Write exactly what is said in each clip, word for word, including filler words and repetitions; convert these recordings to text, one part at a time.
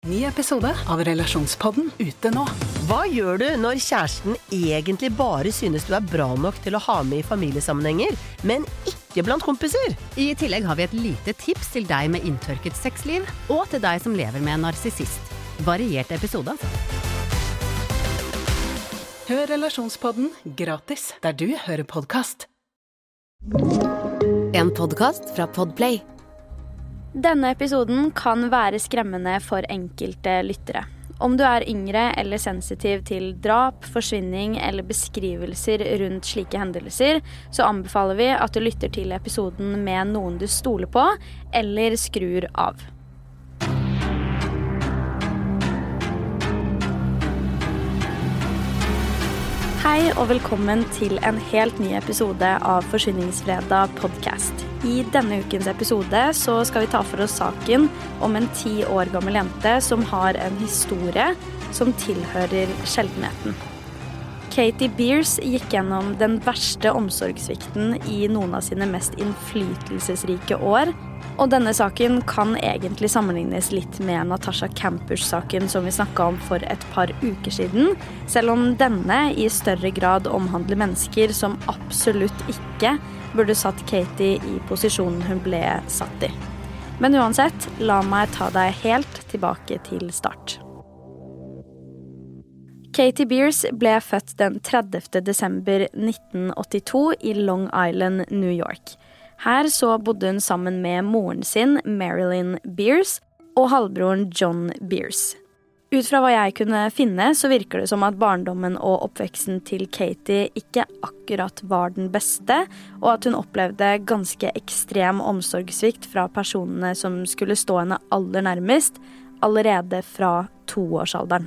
Ny episode av Relasjonspodden ute nå. Hva gjør du når kjæresten egentlig bare synes du er bra nok til å ha med i familiesammenhenger, men ikke blant kompiser? I tillegg har vi et lite tips til deg med inntørket sexliv, og til deg som lever med en narsissist. Variert episode, altså. Hør Relasjonspodden gratis der du hører podcast. En podcast fra Podplay. Denne episoden kan være skremmende for enkelte lyttere. Om du er yngre eller sensitiv til drap, forsvinning eller beskrivelser rundt slike hendelser, så anbefaler vi at du lytter til episoden med noen du stoler på, eller skrur av. Hei og velkommen til en helt ny episode av Forsvinningsfredag podcast. I denne ukens episode så skal vi ta for oss saken om en ti år gammel jente som har en historie som tilhører sjeldenheten. Katie Beers gikk gjennom den verste omsorgssvikten i noen av sine mest innflytelsesrike år, og denne saken kan egentlig sammenlignes litt med Natasha Campus-saken som vi snakket om for et par uker siden, selv om denne i større grad omhandler mennesker som absolutt ikke burde satt Katie i posisjonen hun ble satt i. Men uansett, la meg ta deg helt tilbake til start. Katie Beers ble født den tredivte desember nitten åttito i Long Island, New York. Her så bodde hun sammen med moren sin, Marilyn Beers, og halvbroren John Beers. Ut fra hva jeg kunne finne, så virker det som at barndommen og oppveksten til Katie ikke akkurat var den beste, og at hun opplevde ganske ekstrem omsorgssvikt fra personene som skulle stå henne aller nærmest, allerede fra toårsalderen.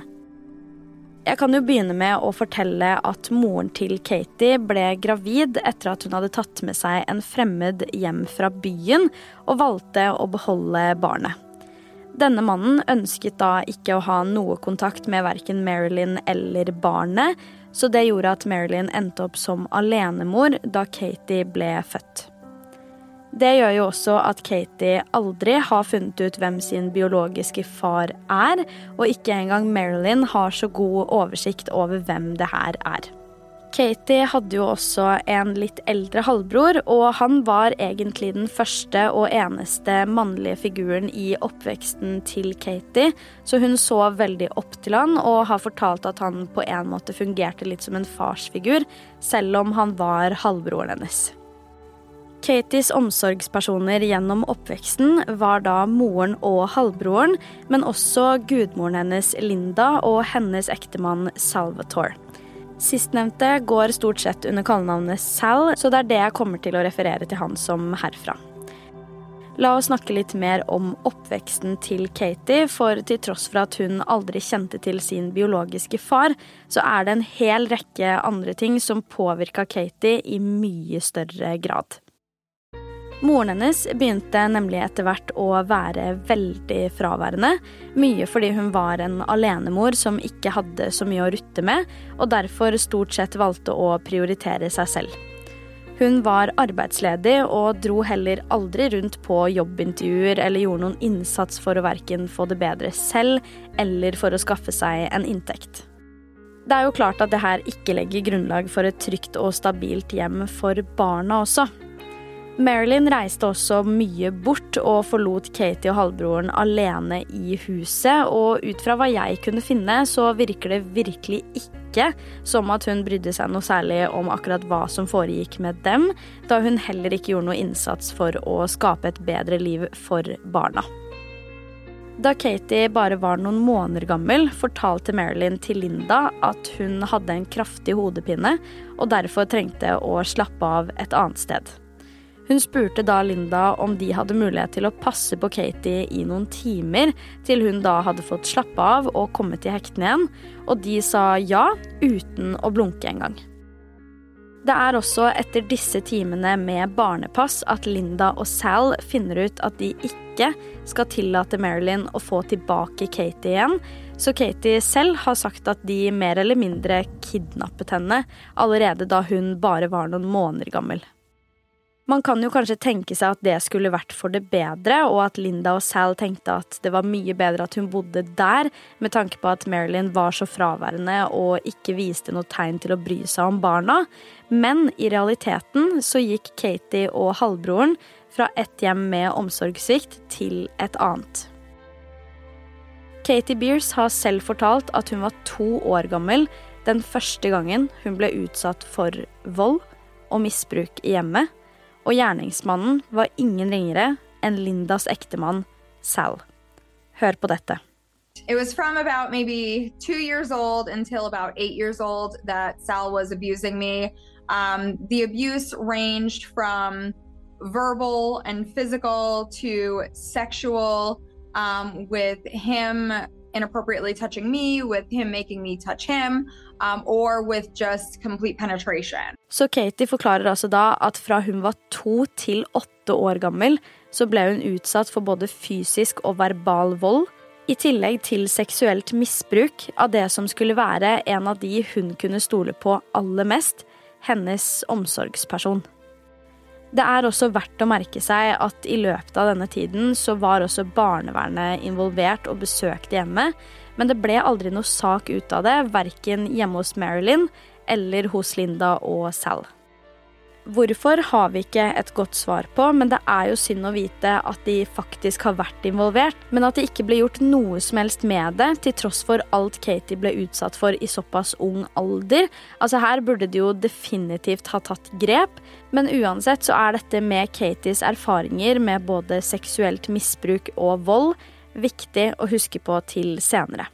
Jeg kan jo begynne med å fortelle at moren til Katie ble gravid etter at hun hadde tatt med seg en fremmed hjem fra byen og valgte å beholde barnet. Denne mannen ønsket da ikke å ha noe kontakt med hverken Marilyn eller barnet, så det gjorde at Marilyn endte opp som alenemor da Katie ble født. Det gjør jo også at Katie aldri har funnet ut hvem sin biologiske far er, og ikke engang Marilyn har så god oversikt over hvem det her er. Katie hadde jo også en litt eldre halvbror, og han var egentlig den første og eneste mannlige figuren i oppveksten til Katie, så hun så veldig opp til han og har fortalt at han på en måte fungerte litt som en farsfigur, selv om han var halvbroren hennes. Katies omsorgspersoner gjennom oppveksten var da moren og halvbroren, men også gudmoren hennes Linda og hennes ektemann Salvatore. Sistnevnte går stort sett under kallenavnet Sal, så det er det jeg kommer til å referere til han som herfra. La oss snakke litt mer om oppveksten til Katie, for til tross for at hun aldri kjente til sin biologiske far, så er det en hel rekke andre ting som påvirket Katie i mye større grad. Moren hennes begynte nemlig etter hvert å være veldig fraværende, mye fordi hun var en alenemor som ikke hadde så mye å rutte med, og derfor stort sett valgte å prioritere seg selv. Hun var arbeidsledig og dro heller aldri rundt på jobbintervjuer eller gjorde noen innsats for å hverken få det bedre selv eller for å skaffe seg en inntekt. Det er jo klart at det her ikke legger grunnlag for et trygt og stabilt hjem for barna også. Marilyn reiste også mye bort og forlot Katie og halvbroren alene i huset, og ut fra hva jeg kunne finne, så virker det virkelig ikke som at hun brydde seg noe særlig om akkurat hva som foregikk med dem, da hun heller ikke gjorde noe innsats for å skape et bedre liv for barna. Da Katie bare var noen måneder gammel, fortalte Marilyn til Linda at hun hadde en kraftig hodepine, og derfor trengte å slappe av et annet sted. Hun spurte da Linda om de hadde mulighet til å passe på Katie i noen timer, til hun da hadde fått slappe av og kommet til hektene igjen, og de sa ja, uten å blunke en gang. Det er også etter disse timene med barnepass at Linda og Sal finner ut at de ikke skal tillate Marilyn å få tilbake Katie igjen, så Katie selv har sagt at de mer eller mindre kidnappet henne allerede da hun bare var noen måneder gammel. Man kan jo kanskje tenke seg at det skulle vært for det bedre, og at Linda og Sal tenkte at det var mye bedre at hun bodde der, med tanke på at Marilyn var så fraværende og ikke viste noe tegn til å bry seg om barna. Men i realiteten så gikk Katie og halvbroren fra et hjem med omsorgssvikt til et annet. Katie Beers har selv fortalt at hun var to år gammel den første gangen hun ble utsatt for vold og misbruk i hjemmet, og gjerningsmannen var ingen ringere enn Lindas ektemann, Sal. Hør på dette. It was from about maybe two years old until about eight years old that Sal was abusing me. Um, the abuse ranged from verbal and physical to sexual, um, with him inappropriately touching me, with him making me touch him, um, or with just complete penetration. Så Katie forklarer altså da at fra hun var to til åtte år gammel, så ble hun utsatt for både fysisk og verbal vold, i tillegg til seksuelt misbruk av det som skulle være en av de hun kunne stole på aller mest, hennes omsorgsperson. Det er også verdt å merke seg at i løpet av denne tiden så var også barnevernet involvert og besøkte hjemmet, men det ble aldri noe sak ut av det, hverken hjemme hos Marilyn eller hos Linda og Sal. Hvorfor har vi ikke et godt svar på, men det er jo synd å vite at de faktisk har vært involvert, men at det ikke ble gjort noe som helst med det, til tross for alt Katie ble utsatt for i såpass ung alder. Altså her burde de jo definitivt ha tatt grep, men uansett så er dette med Katies erfaringer med både seksuelt misbruk og vold viktig å huske på til senere.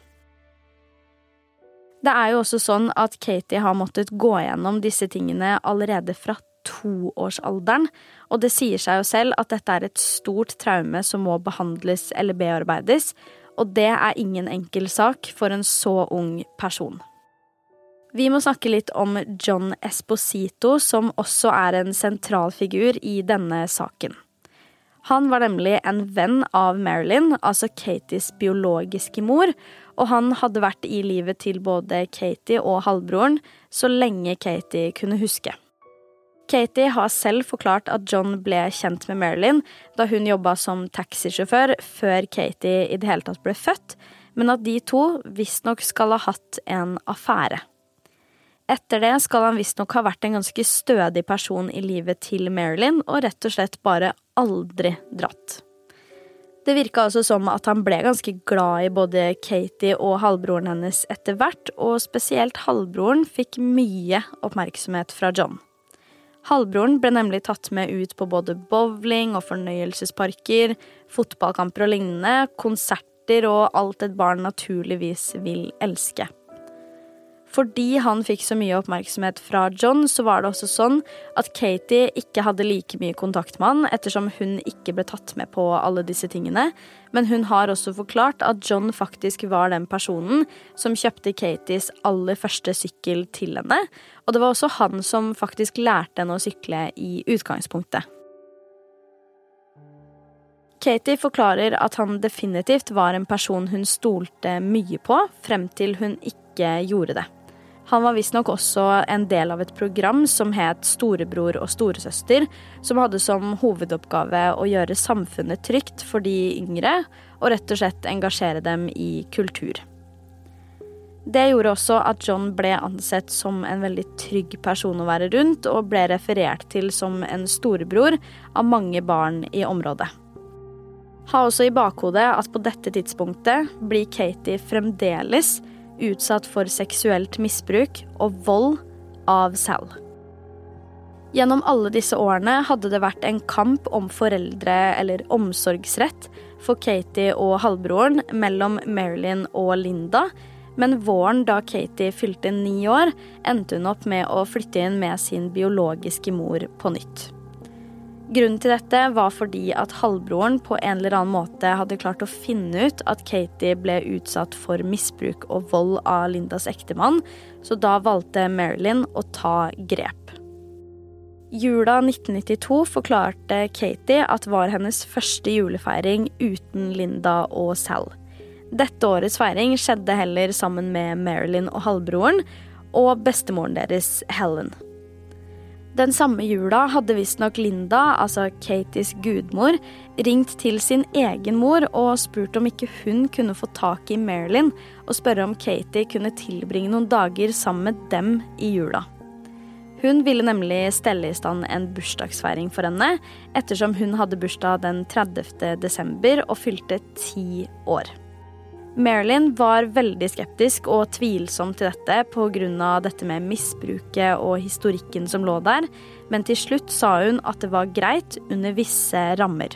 Det er jo også sånn at Katie har måttet gå gjennom disse tingene allerede fra toårsalderen, og det sier seg jo selv at dette er et stort traume som må behandles eller bearbeides, og det er ingen enkel sak for en så ung person. Vi må snakke litt om John Esposito, som også er en sentral figur i denne saken. Han var nemlig en venn av Marilyn, altså Katies biologiske mor, og han hadde vært i livet til både Katie og halvbroren så lenge Katie kunne huske. Katie har selv forklart at John ble kjent med Marilyn da hun jobbet som taxisjåfør før Katie i det hele tatt ble født, men at de to visstnok skal ha hatt en affære. Etter det skal han visstnok ha vært en ganske stødig person i livet til Marilyn og rett og slett bare aldri dratt. Det virket altså som at han ble ganske glad i både Katie og halvbroren hennes etter hvert, og spesielt halvbroren fikk mye oppmerksomhet fra John. Halvbroren ble nemlig tatt med ut på både bowling og fornøyelsesparker, fotballkamper og lignende, konserter og alt et barn naturligvis vil elske. Fordi han fikk så mye oppmerksomhet fra John, så var det også sånn at Katie ikke hadde like mye kontakt med han, ettersom hun ikke ble tatt med på alle disse tingene. Men hun har også forklart at John faktisk var den personen som kjøpte Katies aller første sykkel til henne, og det var også han som faktisk lærte henne å sykle i utgangspunktet. Katie forklarer at han definitivt var en person hun stolte mye på, frem til hun ikke gjorde det. Han var visstnok også en del av et program som het Storebror og Storesøster, som hadde som hovedoppgave å gjøre samfunnet trygt for de yngre, og rett og slett engasjere dem i kultur. Det gjorde også at John ble ansett som en veldig trygg person å være rundt, og ble referert til som en storebror av mange barn i området. Ha også i bakhodet at på dette tidspunktet blir Katie fremdeles utsatt for seksuelt misbruk og vold av Sal. Gjennom alle disse årene hadde det vært en kamp om foreldre eller omsorgsrett for Katie og halvbroren mellom Marilyn og Linda, men våren da Katie fylte ni år, endte hun opp med å flytte inn med sin biologiske mor på nytt. Grunnen til dette var fordi at halvbroren på en eller annen måte hadde klart å finne ut at Katie ble utsatt for misbruk og vold av Lindas ektemann, så da valgte Marilyn å ta grep. Jula nitten nittito forklarte Katie at var hennes første julefeiring uten Linda og Sal. Dette årets feiring skjedde heller sammen med Marilyn og halvbroren og bestemoren deres, Helen. Den samme jula hadde visst nok Linda, altså Katies gudmor, ringt til sin egen mor og spurt om ikke hun kunne få tak i Marilyn og spørre om Katie kunne tilbringe noen dager sammen med dem i jula. Hun ville nemlig stelle i stand en bursdagsfeiring for henne, ettersom hun hadde bursdag den tredivte desember og fylte ti år. Marilyn var veldig skeptisk og tvilsom til dette på grunn av dette med misbruket og historikken som lå der, men til slutt sa hun at det var greit under visse rammer.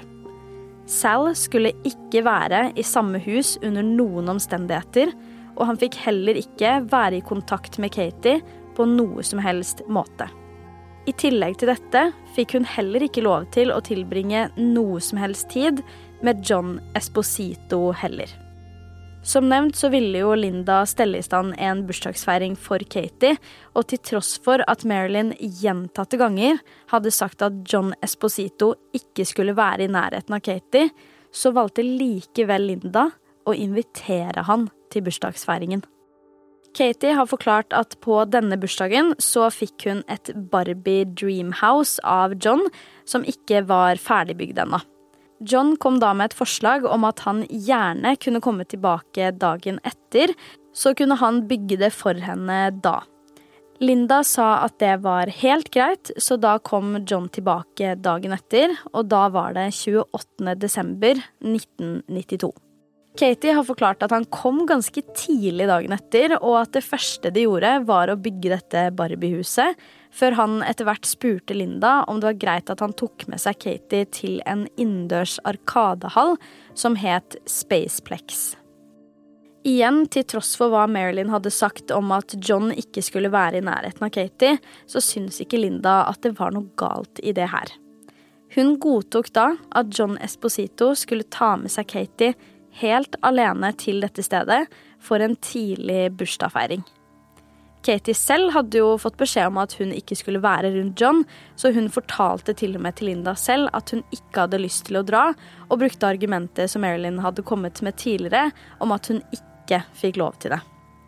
Sal skulle ikke være i samme hus under noen omstendigheter, og han fikk heller ikke være i kontakt med Katie på noe som helst måte. I tillegg til dette fikk hun heller ikke lov til å tilbringe noe som helst tid med John Esposito heller. Som nevnt så ville jo Linda stelle i stand en bursdagsfeiring for Katie, og til tross for at Marilyn gjentatte ganger hadde sagt at John Esposito ikke skulle være i nærheten av Katie, så valgte likevel Linda å invitere han til bursdagsfeiringen. Katie har forklart at på denne bursdagen så fikk hun et Barbie Dreamhouse av John, som ikke var ferdigbygd ennå. John kom da med et forslag om at han gjerne kunne komme tilbake dagen etter, så kunne han bygge det for henne da. Linda sa at det var helt greit, så da kom John tilbake dagen etter, og da var det tjueåttende desember nitten nittito. Katie har forklart at han kom ganske tidlig dagen etter, og at det første de gjorde var å bygge dette Barbie-huset, før han etter hvert spurte Linda om det var greit at han tok med seg Katie til en innendørs arkadehall som het Spaceplex. Igjen, til tross for hva Marilyn hadde sagt om at John ikke skulle være i nærheten av Katie, så syns ikke Linda at det var noe galt i det her. Hun godtok da at John Esposito skulle ta med seg Katie helt alene til dette stedet for en tidlig bursdagsfeiring. Katie selv hadde jo fått beskjed om at hun ikke skulle være rundt John, så hun fortalte til og med til Linda selv at hun ikke hadde lyst til å dra, og brukte argumentet som Marilyn hadde kommet med tidligere, om at hun ikke fikk lov til det.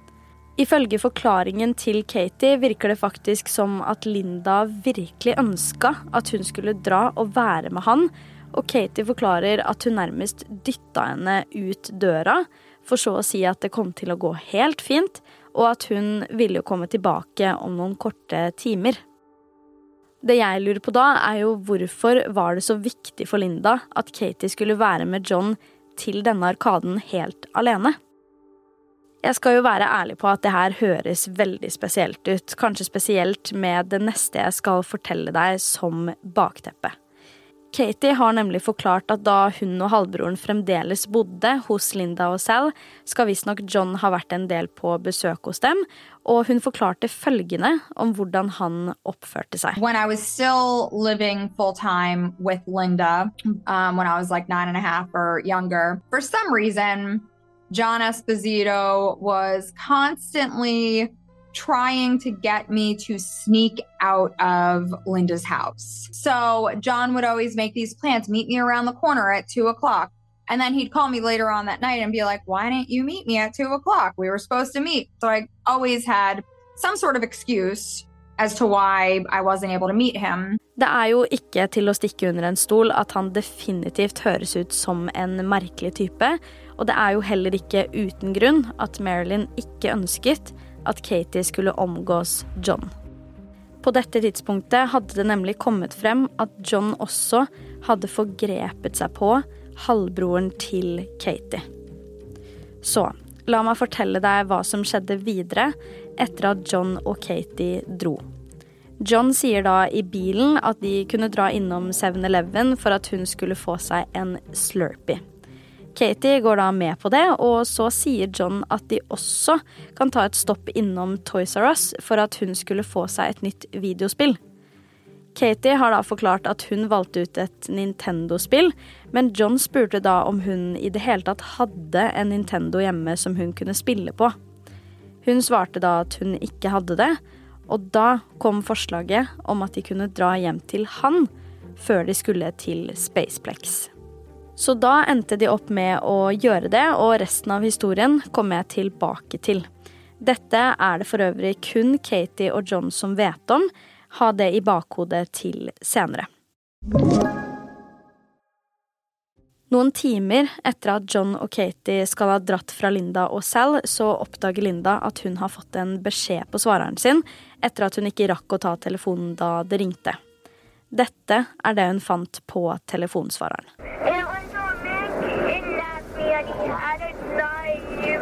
Ifølge forklaringen til Katie virker det faktisk som at Linda virkelig ønsket at hun skulle dra og være med han, og Katie forklarer at hun nærmest dyttet henne ut døra, for så å si at det kom til å gå helt fint, og at hun ville jo komme tilbake om noen korte timer. Det jeg lurer på da er jo hvorfor var det så viktig for Linda at Katie skulle være med John til denne arkaden helt alene? Jeg skal jo være ærlig på at det her høres veldig spesielt ut, kanskje spesielt med det neste jeg skal fortelle deg som bakteppe. Katie har nemlig forklart at da hun og halvbroren fremdeles bodde hos Linda og Sal, skal visst nok John ha vært en del på besøk hos dem, og hun forklarte følgende om hvordan han oppførte seg. When I was still living full-time with Linda, um, when I was like nine and a half or younger, for some reason, John Esposito was constantly trying to get me to sneak out of Linda's house. So John would always make these plans, meet me around the corner at two o'clock. And then he'd call me later on that night and be like, why didn't you meet me at two o'clock? We were supposed to meet. So I always had some sort of excuse as to why I wasn't able to meet him. Det er jo ikke til å stikke under en stol at han definitivt høres ut som en merkelig type, og det er jo heller ikke uten grunn at Marilyn ikke ønsket at Katie skulle omgås John. På dette tidspunktet hadde det nemlig kommet frem at John også hadde forgrepet seg på halvbroren til Katie. Så, la meg fortelle deg hva som skjedde videre etter at John og Katie dro. John sier da i bilen at de kunne dra innom seven eleven for at hun skulle få seg en Slurpee. Katie går da med på det, og så sier John at de også kan ta et stopp innom Toys R Us for at hun skulle få seg et nytt videospill. Katie har da forklart at hun valgte ut et Nintendo-spill, men John spurte da om hun i det hele tatt hadde en Nintendo hjemme som hun kunne spille på. Hun svarte da at hun ikke hadde det, og da kom forslaget om at de kunne dra hjem til han før de skulle til Spaceplex. Så da endte de opp med å gjøre det, og resten av historien kommer jeg tilbake til. Dette er det for øvrig kun Katie og John som vet om, ha det i bakhodet til senere. Noen timer etter at John og Katie skal ha dratt fra Linda og Sal, så oppdager Linda at hun har fått en beskjed på svareren sin etter at hun ikke rakk å ta telefonen da det ringte. Dette er det hun fant på telefonsvareren. It was a man in Latvia and he had a knife.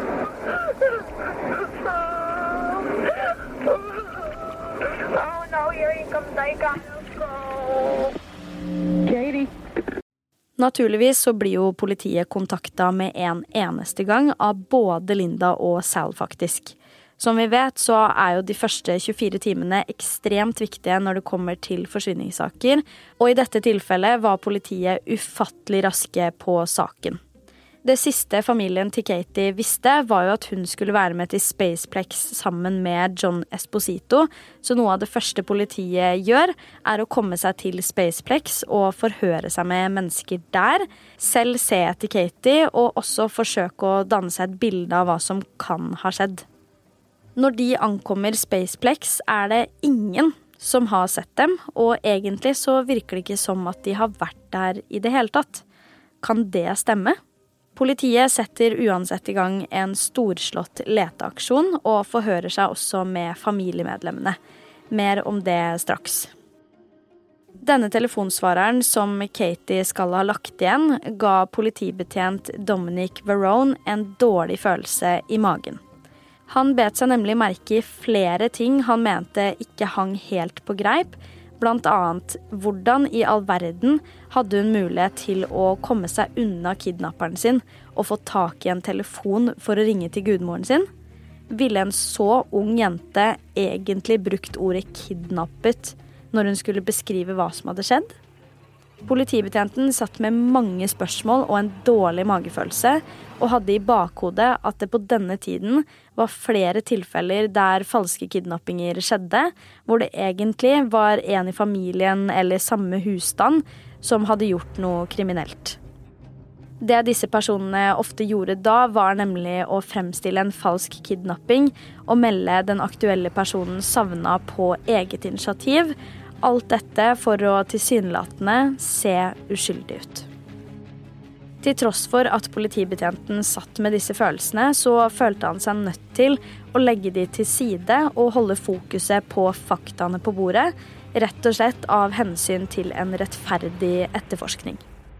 Oh no, here he comes. I gotta go. Katie. Naturligvis så blir jo politiet kontaktet med en eneste gang av både Linda og Sal faktisk. Som vi vet så er jo de første tjuefire timene ekstremt viktige når det kommer til forsvinningssaker, og i dette tilfellet var politiet ufattelig raske på saken. Det siste familien til Katie visste var jo at hun skulle være med til Spaceplex sammen med John Esposito, så noe av det første politiet gjør er å komme seg til Spaceplex og forhøre seg med mennesker der, selv se etter Katie og også forsøke å danne seg et bilde av hva som kan ha skjedd. Når de ankommer Spaceplex er det ingen som har sett dem, og egentlig så virker det ikke som at de har vært der i det hele tatt. Kan det stemme? Politiet setter uansett i gang en storslått leteaksjon og forhører seg også med familiemedlemmene. Mer om det straks. Denne telefonsvareren som Katie skal ha lagt igjen, ga politibetjent Dominic Varone en dårlig følelse i magen. Han bet seg nemlig merke i flere ting han mente ikke hang helt på greip, blant annet hvordan i all verden hadde hun mulighet til å komme seg unna kidnapperen sin og få tak i en telefon for å ringe til gudmoren sin. Ville en så ung jente egentlig brukt ordet kidnappet når hun skulle beskrive hva som hadde skjedd? Politibetjenten satt med mange spørsmål og en dårlig magefølelse, og hadde i bakhodet at det på denne tiden var flere tilfeller der falske kidnappinger skjedde, hvor det egentlig var en i familien eller samme husstand som hadde gjort noe kriminelt. Det disse personene ofte gjorde da var nemlig å fremstille en falsk kidnapping og melde den aktuelle personen savnet på eget initiativ, alt dette for å tilsynelatende se uskyldig ut. Til tross for at politibetjenten satt med disse følelsene, så følte han seg nødt til å legge de til side og holde fokuset på faktaene på bordet, rett og slett av hensyn til en rettferdig etterforskning.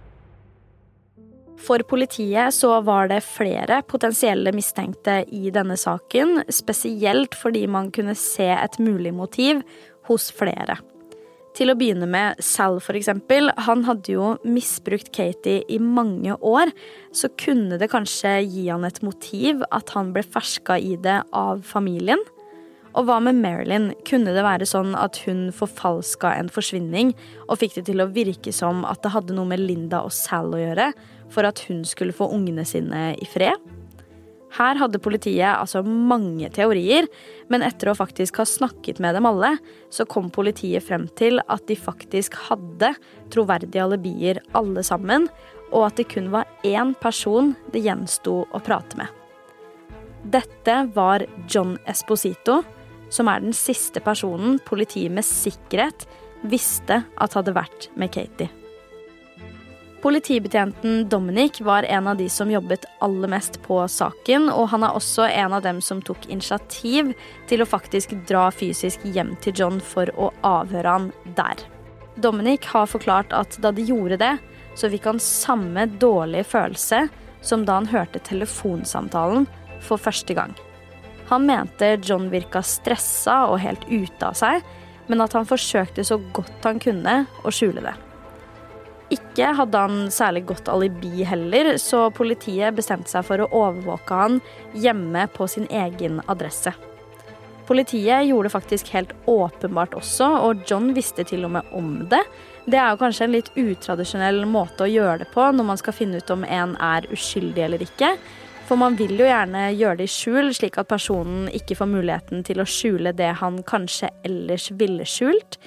For politiet så var det flere potensielle mistenkte i denne saken, spesielt fordi man kunne se et mulig motiv hos flere. Til å begynne med Sal for eksempel, han hadde jo misbrukt Katie i mange år, så kunne det kanskje gi han et motiv at han ble fersket i det av familien. Og hva med Marilyn? Kunne det være sånn at hun forfalsket en forsvinning og fikk det til å virke som at det hadde noe med Linda og Sal å gjøre, for at hun skulle få ungene sine i fred? Her hadde politiet altså mange teorier, men etter å faktisk ha snakket med dem alle, så kom politiet frem til at de faktisk hadde troverdige alibier alle sammen, og at det kun var én person det gjensto å prate med. Dette var John Esposito, som er den siste personen politiet med sikkerhet visste at hadde vært med Katie. Politibetjenten Dominic var en av de som jobbet aller mest på saken, og han er også en av dem som tok initiativ til å faktisk dra fysisk hjem til John for å avhøre han der. Dominic har forklart at da de gjorde det, så fikk han samme dårlige følelse som da han hørte telefonsamtalen for første gang. Han mente John virket stresset og helt ute av seg, men at han forsøkte så godt han kunne å skjule det. Ikke hadde han særlig godt alibi heller, så politiet bestemte seg for å overvåke han hjemme på sin egen adresse. Politiet gjorde det faktisk helt åpenbart også, og John visste til og med om det. Det er jo kanskje en litt utradisjonell måte å gjøre det på når man skal finne ut om en er uskyldig eller ikke. For man vil jo gjerne gjøre det i skjul, slik at personen ikke får muligheten til å skjule det han kanskje ellers ville skjult.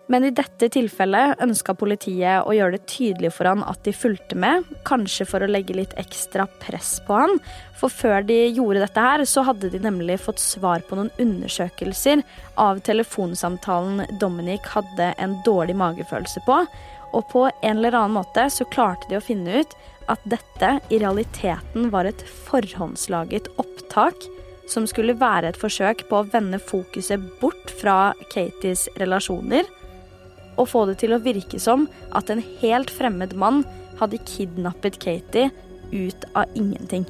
Men i dette tilfellet ønsket politiet å gjøre det tydelig for han at de fulgte med, kanskje for å legge litt ekstra press på han. For før de gjorde dette her, så hadde de nemlig fått svar på noen undersøkelser av telefonsamtalen Dominic hadde en dårlig magefølelse på. Og på en eller annen måte så klarte de å finne ut at dette i realiteten var et forhåndslaget opptak som skulle være et forsøk på å vende fokuset bort fra Katies relasjoner og få det til å virke som at en helt fremmed mann hadde kidnappet Katie ut av ingenting.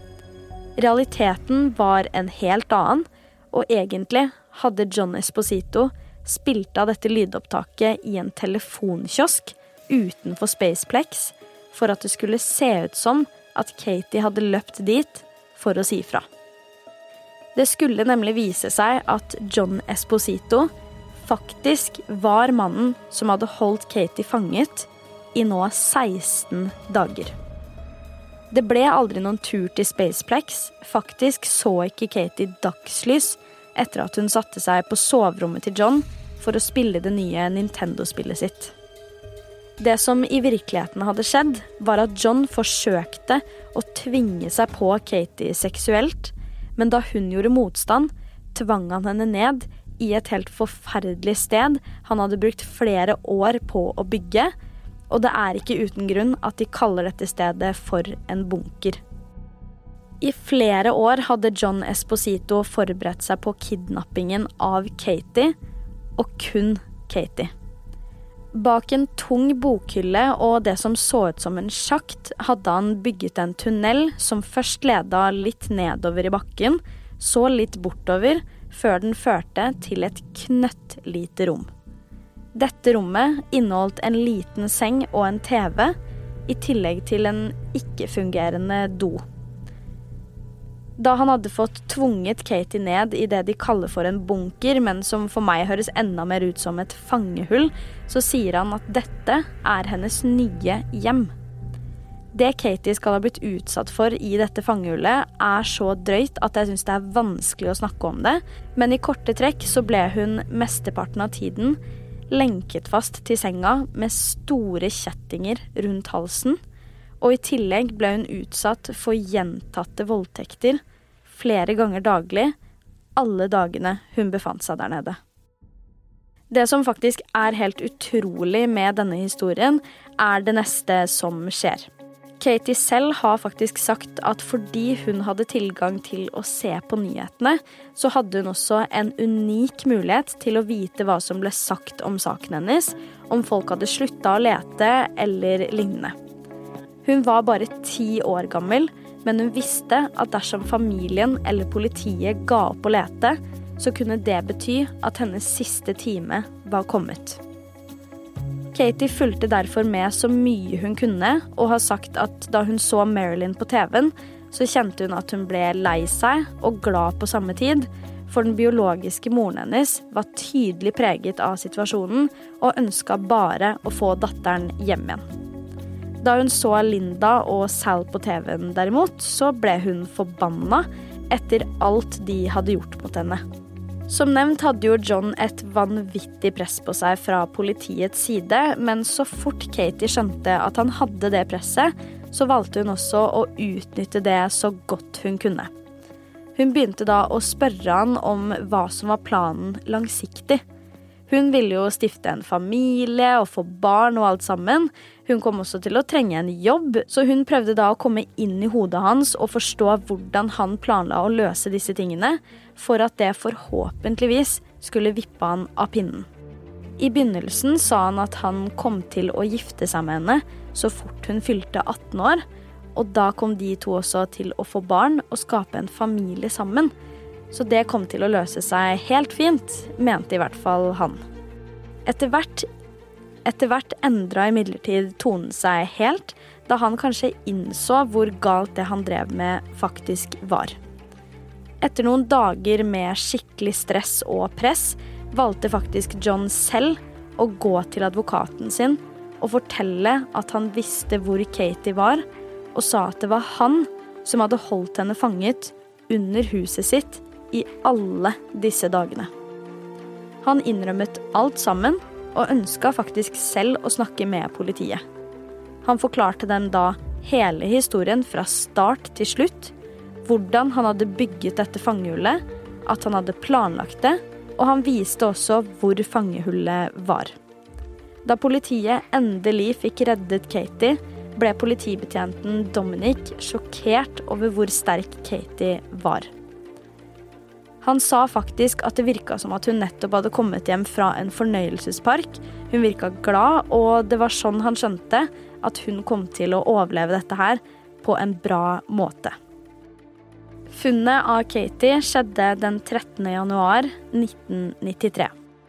Realiteten var en helt annen, og egentlig hadde John Esposito spilt av dette lydopptaket i en telefonkiosk utenfor Spaceplex for at det skulle se ut som at Katie hadde løpt dit for å si fra. Det skulle nemlig vise seg at John Esposito faktisk var mannen som hadde holdt Katie fanget i nå seksten dager. Det ble aldri noen tur til Spaceplex. Faktisk så ikke Katie dagslys etter at hun satte seg på soverommet til John for å spille det nye Nintendo-spillet sitt. Det som i virkeligheten hadde skjedd, var at John forsøkte å tvinge seg på Katie seksuelt, men da hun gjorde motstand, tvang han henne ned i et helt forferdelig sted han hadde brukt flere år på å bygge, og det er ikke uten grunn at de kaller dette stedet for en bunker. I flere år hadde John Esposito forberedt seg på kidnappingen av Katie, og kun Katie. Bak en tung bokhylle og det som så ut som en sjakt, hadde han bygget en tunnel som først ledet litt nedover i bakken, så litt bortover, før den førte til et knøttlite rom. Dette rommet inneholdt en liten seng og en T V, i tillegg til en ikke-fungerende do. Da han hadde fått tvunget Katie ned i det de kaller for en bunker, men som for meg høres enda mer ut som et fangehull, så sier han at dette er hennes nye hjem. Det Katie skal ha blitt utsatt for i dette fangehullet er så drøyt at jeg synes det er vanskelig å snakke om det, men i korte trekk så ble hun mesteparten av tiden lenket fast til senga med store kjettinger rundt halsen, og i tillegg ble hun utsatt for gjentatte voldtekter flere ganger daglig, alle dagene hun befant seg der nede. Det som faktisk er helt utrolig med denne historien, er det neste som skjer. Katie selv har faktisk sagt at fordi hun hadde tilgang til å se på nyhetene, så hadde hun også en unik mulighet til å vite hva som ble sagt om saken hennes, om folk hadde sluttet å lete eller lignende. Hun var bare ti år gammel, men hun visste at dersom familien eller politiet ga opp å lete, så kunne det bety at hennes siste time var kommet. Katie fulgte derfor med så mye hun kunne, og har sagt at da hun så Marilyn på T V-en, så kjente hun at hun ble lei seg og glad på samme tid, for den biologiske moren hennes var tydelig preget av situasjonen og ønsket bare å få datteren hjem igjen. Da hun så Linda og Sal på T V-en derimot, så ble hun forbannet etter alt de hadde gjort mot henne. Som nevnt hadde jo John et vanvittig press på seg fra politiets side, men så fort Katie skjønte at han hadde det presset, så valgte hun også å utnytte det så godt hun kunne. Hun begynte da å spørre han om hva som var planen langsiktig. Hun ville jo stifte en familie og få barn og alt sammen. Hun kom også til å trenge en jobb, så hun prøvde da å komme inn i hodet hans og forstå hvordan han planla å løse disse tingene, for at det forhåpentligvis skulle vippe han av pinnen. I begynnelsen sa han at han kom til å gifte seg med henne så fort hun fylte atten år, og da kom de to også til å få barn og skape en familie sammen. Så det kom til å løse seg helt fint, mente i hvert fall han. Etter hvert, etter hvert endret imidlertid tonen seg helt, da han kanskje innså hvor galt det han drev med faktisk var. Etter noen dager med skikkelig stress og press, valgte faktisk John selv å gå til advokaten sin og fortelle at han visste hvor Katie var, og sa at det var han som hadde holdt henne fanget under huset sitt i alle disse dagene. Han innrømmet alt sammen, og ønsket faktisk selv å snakke med politiet. Han forklarte dem da hele historien fra start til slutt, hvordan han hadde bygget dette fangehullet, at han hadde planlagt det, og han viste også hvor fangehullet var. Da politiet endelig fikk reddet Katie, ble politibetjenten Dominic sjokkert over hvor sterk Katie var. Han sa faktisk at det virket som at hun nettopp hadde kommet hjem fra en fornøyelsespark. Hun virket glad, og det var sånn han skjønte at hun kom til å overleve dette her på en bra måte. Funnet av Katie skjedde den trettende januar nitten nittitre.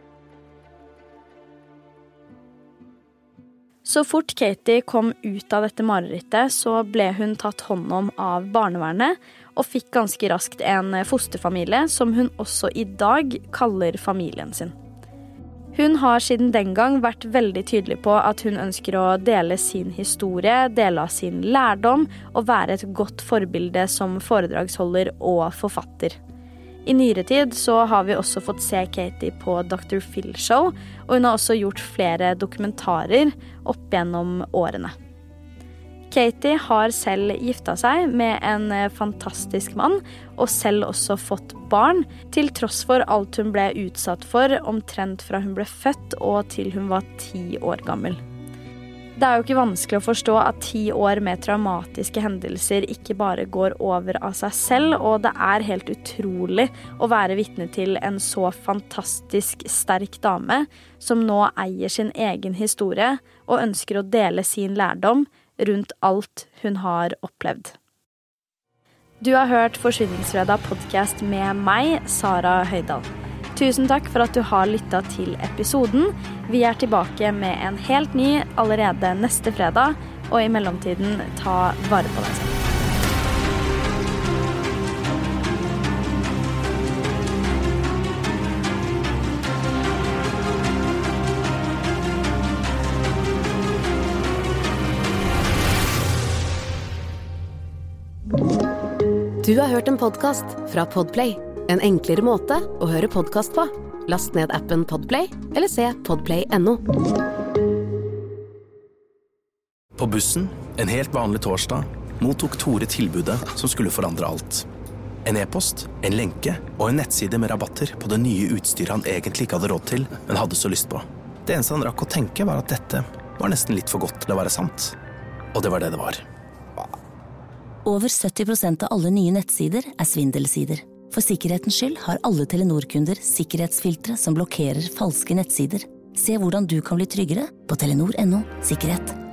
Så fort Katie kom ut av dette marerittet, så ble hun tatt hånd om av barnevernet, og fikk ganske raskt en fosterfamilie som hun også i dag kaller familien sin. Hun har siden den gang vært veldig tydelig på at hun ønsker å dele sin historie, dele av sin lærdom og være et godt forbilde som foredragsholder og forfatter. I nyere tid så har vi også fått se Katie på doktor Phil Show, og hun har også gjort flere dokumentarer opp gjennom årene. Katie har selv giftet seg med en fantastisk mann, og selv også fått barn, til tross for alt hun ble utsatt for omtrent fra hun ble født og til hun var ti år gammel. Det er jo ikke vanskelig å forstå at ti år med traumatiske hendelser ikke bare går over av seg selv, og det er helt utrolig å være vitne til en så fantastisk sterk dame som nå eier sin egen historie og ønsker å dele sin lærdom rundt alt hun har opplevd. Du har hørt Forsvinningsfredag podcast med meg, Sara Høydal. Tusen takk for at du har lyttet til episoden. Vi er tilbake med en helt ny allerede neste fredag, og i mellomtiden ta vare på deg selv. Du har hørt en podcast fra Podplay. En enklere måte å høre podcast på. Last ned appen Podplay, eller se podplay punktum no. På bussen, en helt vanlig torsdag, mottok Tore tilbudet som skulle forandre alt. En e-post, en lenke og en nettside med rabatter på det nye utstyret han egentlig ikke hadde råd til, men hadde så lyst på. Det eneste han rakk å tenke var at dette var nesten litt for godt til å være sant. Og det var det det var. Over sytti prosent av alle nye nettsider er svindelsider. For sikkerhetens skyld har alle Telenor-kunder sikkerhetsfiltre som blokkerer falske nettsider. Se hvordan du kan bli tryggere på telenor punktum no sikkerhet.